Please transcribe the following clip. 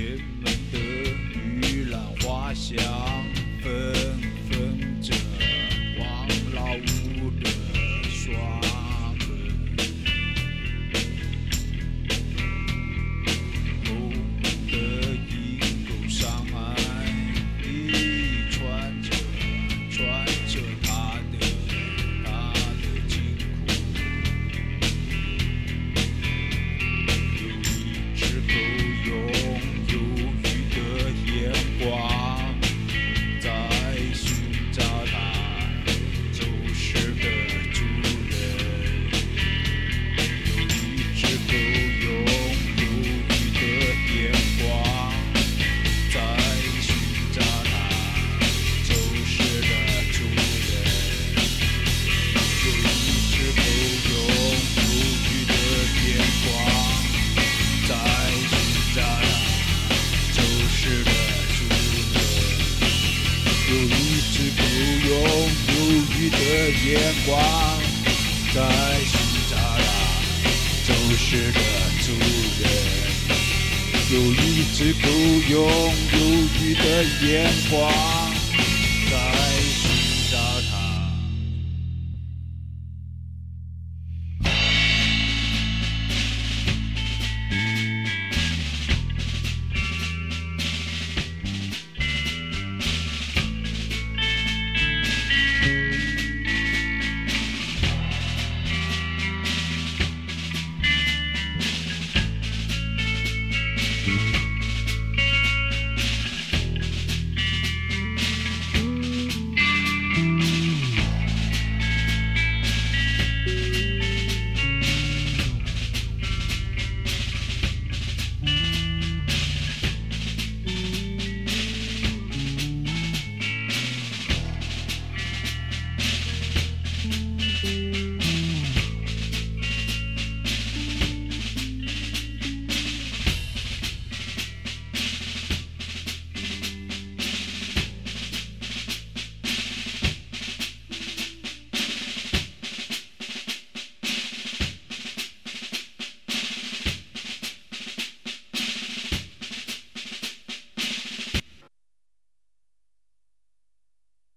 前门的玉兰花香纷纷着王老五的双门，梦的阴沟上岸，你穿着他的金裤，有一只狗用忧郁的眼光在寻找它走失的主人，有一只狗用忧郁的眼光在寻找它走失的主人，有一只狗用忧郁的眼光在寻找它走失的主人，有一只狗用忧郁的眼光在寻找它走失的主人，有一只狗用忧郁的眼光